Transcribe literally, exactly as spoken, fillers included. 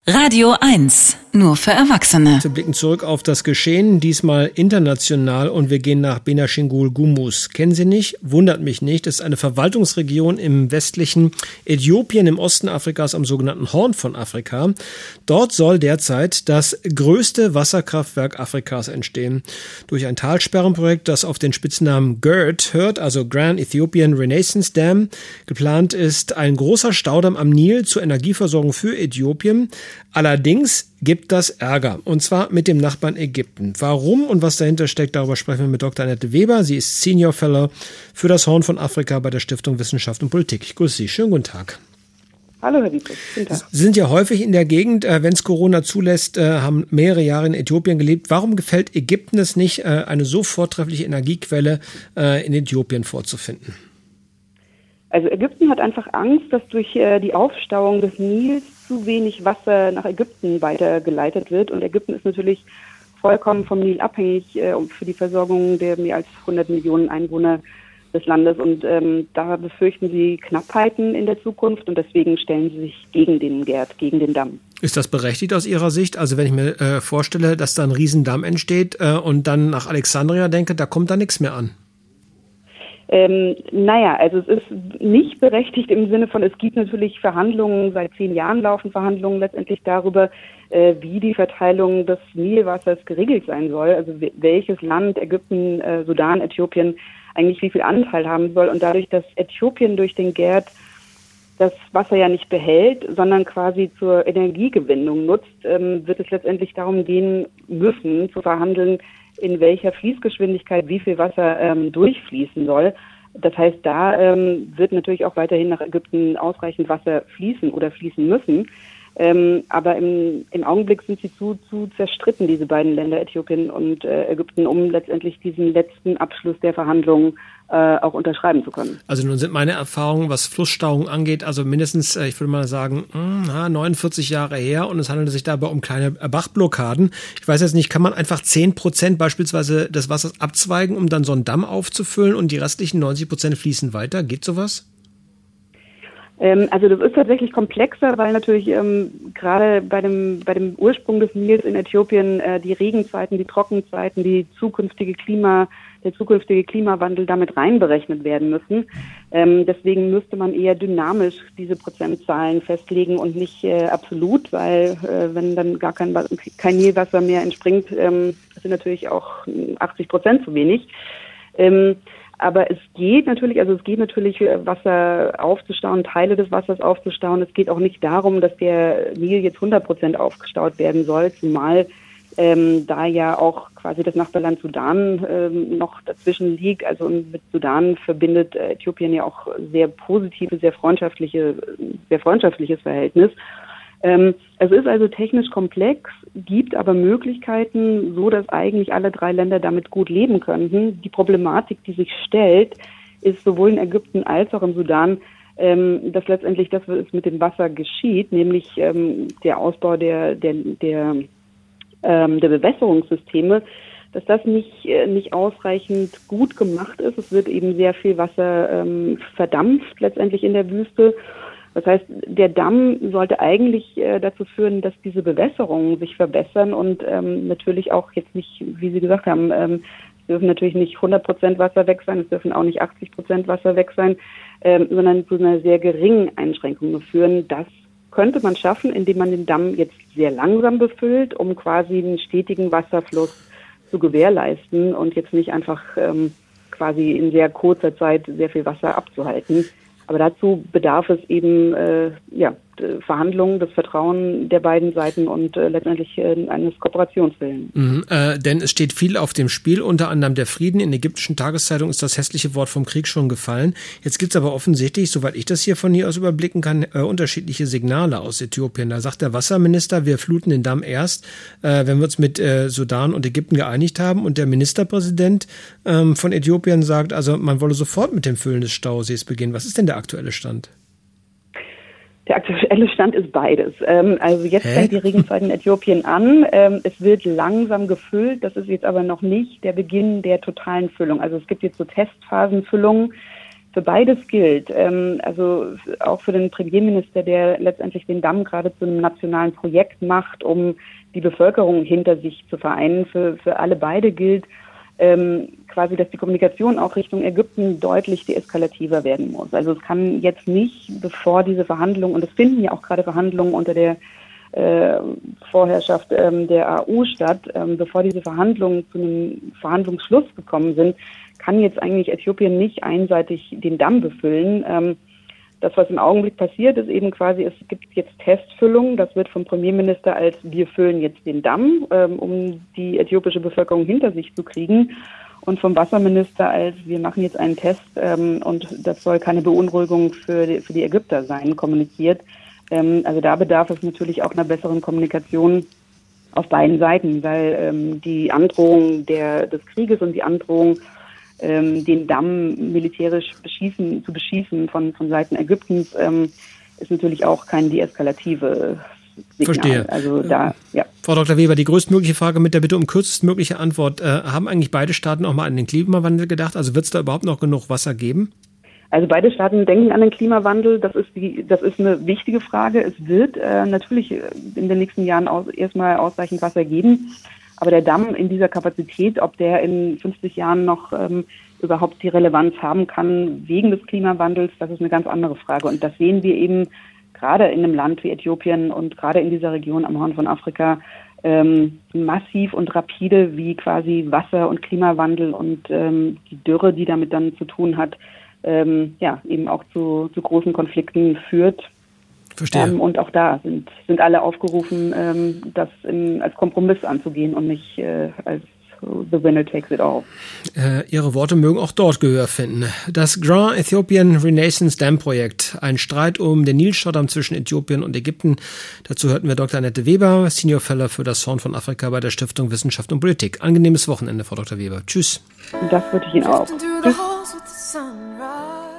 Radio eins, nur für Erwachsene. Wir blicken zurück auf das Geschehen, diesmal international, und wir gehen nach Benishangul Gumuz. Kennen Sie nicht? Wundert mich nicht. Das ist eine Verwaltungsregion im westlichen Äthiopien, im Osten Afrikas, am sogenannten Horn von Afrika. Dort soll derzeit das größte Wasserkraftwerk Afrikas entstehen. Durch ein Talsperrenprojekt, das auf den Spitznamen G E R D hört, also Grand Ethiopian Renaissance Dam. Geplant ist ein großer Staudamm am Nil zur Energieversorgung für Äthiopien. Allerdings gibt das Ärger, und zwar mit dem Nachbarn Ägypten. Warum und was dahinter steckt, darüber sprechen wir mit Doktor Annette Weber. Sie ist Senior Fellow für das Horn von Afrika bei der Stiftung Wissenschaft und Politik. Ich grüße Sie. Schönen guten Tag. Hallo, Herr Wiebke. Guten Tag. Sie sind ja häufig in der Gegend, wenn es Corona zulässt, haben mehrere Jahre in Äthiopien gelebt. Warum gefällt Ägypten es nicht, eine so vortreffliche Energiequelle in Äthiopien vorzufinden? Also Ägypten hat einfach Angst, dass durch äh, die Aufstauung des Nils zu wenig Wasser nach Ägypten weitergeleitet wird. Und Ägypten ist natürlich vollkommen vom Nil abhängig äh, für die Versorgung der mehr als hundert Millionen Einwohner des Landes. Und ähm, da befürchten sie Knappheiten in der Zukunft und deswegen stellen sie sich gegen den G E R D, gegen den Damm. Ist das berechtigt aus Ihrer Sicht? Also wenn ich mir äh, vorstelle, dass da ein Riesendamm entsteht äh, und dann nach Alexandria denke, da kommt da nichts mehr an. Ähm, naja, also es ist nicht berechtigt im Sinne von, es gibt natürlich Verhandlungen, seit zehn Jahren laufen Verhandlungen letztendlich darüber, äh, wie die Verteilung des Nilwassers geregelt sein soll, also welches Land, Ägypten, äh, Sudan, Äthiopien, eigentlich wie viel Anteil haben soll. Und dadurch, dass Äthiopien durch den G E R D das Wasser ja nicht behält, sondern quasi zur Energiegewinnung nutzt, ähm, wird es letztendlich darum gehen müssen, zu verhandeln, in welcher Fließgeschwindigkeit wie viel Wasser ähm, durchfließen soll. Das heißt, da ähm, wird natürlich auch weiterhin nach Ägypten ausreichend Wasser fließen oder fließen müssen. Ähm, aber im, im Augenblick sind sie zu, zu zerstritten, diese beiden Länder, Äthiopien und äh, Ägypten, um letztendlich diesen letzten Abschluss der Verhandlungen äh, auch unterschreiben zu können. Also nun sind meine Erfahrungen, was Flussstauung angeht, also mindestens, äh, ich würde mal sagen, mh, neunundvierzig Jahre her, und es handelt sich dabei um kleine Bachblockaden. Ich weiß jetzt nicht, kann man einfach zehn Prozent beispielsweise des Wassers abzweigen, um dann so einen Damm aufzufüllen, und die restlichen neunzig Prozent fließen weiter? Geht sowas? Also das ist tatsächlich komplexer, weil natürlich ähm, gerade bei dem bei dem Ursprung des Nils in Äthiopien äh, die Regenzeiten, die Trockenzeiten, die zukünftige Klima, der zukünftige Klimawandel damit reinberechnet werden müssen. Ähm, deswegen müsste man eher dynamisch diese Prozentzahlen festlegen und nicht äh, absolut, weil äh, wenn dann gar kein kein Nilwasser mehr entspringt, ähm, sind natürlich auch achtzig Prozent zu wenig. Ähm, Aber es geht natürlich, also es geht natürlich, Wasser aufzustauen, Teile des Wassers aufzustauen. Es geht auch nicht darum, dass der Nil jetzt hundert Prozent aufgestaut werden soll, zumal ähm, da ja auch quasi das Nachbarland Sudan ähm, noch dazwischen liegt. Also mit Sudan verbindet äh, Äthiopien ja auch sehr positive, sehr freundschaftliche, sehr freundschaftliches Verhältnis. Ähm, es ist also technisch komplex, gibt aber Möglichkeiten, so dass eigentlich alle drei Länder damit gut leben könnten. Die Problematik, die sich stellt, ist sowohl in Ägypten als auch im Sudan, ähm, dass letztendlich das, was mit dem Wasser geschieht, nämlich ähm, der Ausbau der der der, ähm, der Bewässerungssysteme, dass das nicht äh, nicht ausreichend gut gemacht ist. Es wird eben sehr viel Wasser ähm, verdampft letztendlich in der Wüste. Das heißt, der Damm sollte eigentlich äh, dazu führen, dass diese Bewässerungen sich verbessern und ähm, natürlich auch jetzt nicht, wie Sie gesagt haben, ähm, es dürfen natürlich nicht hundert Prozent Wasser weg sein, es dürfen auch nicht achtzig Prozent Wasser weg sein, ähm, sondern zu einer sehr geringen Einschränkung führen. Das könnte man schaffen, indem man den Damm jetzt sehr langsam befüllt, um quasi einen stetigen Wasserfluss zu gewährleisten und jetzt nicht einfach ähm, quasi in sehr kurzer Zeit sehr viel Wasser abzuhalten. Aber dazu bedarf es eben äh, ja, Verhandlungen, das Vertrauen der beiden Seiten und äh, letztendlich äh, eines Kooperationswillens. Mhm, äh, denn es steht viel auf dem Spiel, unter anderem der Frieden. In ägyptischen Tageszeitungen ist das hässliche Wort vom Krieg schon gefallen. Jetzt gibt es aber offensichtlich, soweit ich das hier von hier aus überblicken kann, äh, unterschiedliche Signale aus Äthiopien. Da sagt der Wasserminister, wir fluten den Damm erst, äh, wenn wir uns mit äh, Sudan und Ägypten geeinigt haben. Und der Ministerpräsident ähm, von Äthiopien sagt, also man wolle sofort mit dem Füllen des Stausees beginnen. Was ist denn der aktuelle Stand? Der aktuelle Stand ist beides. Ähm, also jetzt Hä? fängt die Regenzeit in Äthiopien an. Ähm, es wird langsam gefüllt. Das ist jetzt aber noch nicht der Beginn der totalen Füllung. Also es gibt jetzt so Testphasenfüllungen. für beides gilt, ähm, also auch für den Premierminister, der letztendlich den Damm gerade zu einem nationalen Projekt macht, um die Bevölkerung hinter sich zu vereinen, für, für alle beide gilt, ähm, quasi, dass die Kommunikation auch Richtung Ägypten deutlich deeskalativer werden muss. Also es kann jetzt nicht, bevor diese Verhandlungen, und es finden ja auch gerade Verhandlungen unter der äh, Vorherrschaft ähm, der A U statt, ähm, bevor diese Verhandlungen zu einem Verhandlungsschluss gekommen sind, kann jetzt eigentlich Äthiopien nicht einseitig den Damm befüllen. Ähm, das, was im Augenblick passiert, ist eben quasi, es gibt jetzt Testfüllung. Das wird vom Premierminister als wir füllen jetzt den Damm, ähm, um die äthiopische Bevölkerung hinter sich zu kriegen. Und vom Wasserminister als wir machen jetzt einen Test ähm, und das soll keine Beunruhigung für die, für die Ägypter sein, kommuniziert. Ähm, also da bedarf es natürlich auch einer besseren Kommunikation auf beiden Seiten, weil ähm, die Androhung der, des Krieges und die Androhung Ähm, den Damm militärisch beschießen, zu beschießen von, von Seiten Ägyptens, ähm, ist natürlich auch kein deeskalative Signal. Verstehe. Also da, ja. Frau Doktor Weber, die größtmögliche Frage mit der Bitte um kürzestmögliche Antwort. Äh, haben eigentlich beide Staaten auch mal an den Klimawandel gedacht? Also wird es da überhaupt noch genug Wasser geben? Also beide Staaten denken an den Klimawandel. Das ist die, das ist eine wichtige Frage. Es wird äh, natürlich in den nächsten Jahren aus, erstmal ausreichend Wasser geben. Aber der Damm in dieser Kapazität, ob der in fünfzig Jahren noch ähm, überhaupt die Relevanz haben kann wegen des Klimawandels, das ist eine ganz andere Frage. Und das sehen wir eben gerade in einem Land wie Äthiopien und gerade in dieser Region am Horn von Afrika ähm, massiv und rapide, wie quasi Wasser- und Klimawandel und ähm, die Dürre, die damit dann zu tun hat, ähm, ja eben auch zu, zu großen Konflikten führt. Verstehe. Ähm, und auch da sind, sind alle aufgerufen, ähm, das in, als Kompromiss anzugehen und nicht äh, als the winner takes it all. Äh, Ihre Worte mögen auch dort Gehör finden. Das Grand Ethiopian Renaissance Dam Projekt, ein Streit um den Nilstaudamm zwischen Äthiopien und Ägypten. Dazu hörten wir Doktor Annette Weber, Senior Fellow für das Horn von Afrika bei der Stiftung Wissenschaft und Politik. Angenehmes Wochenende, Frau Doktor Weber. Tschüss. Das wünsche ich Ihnen auch. Tschüss.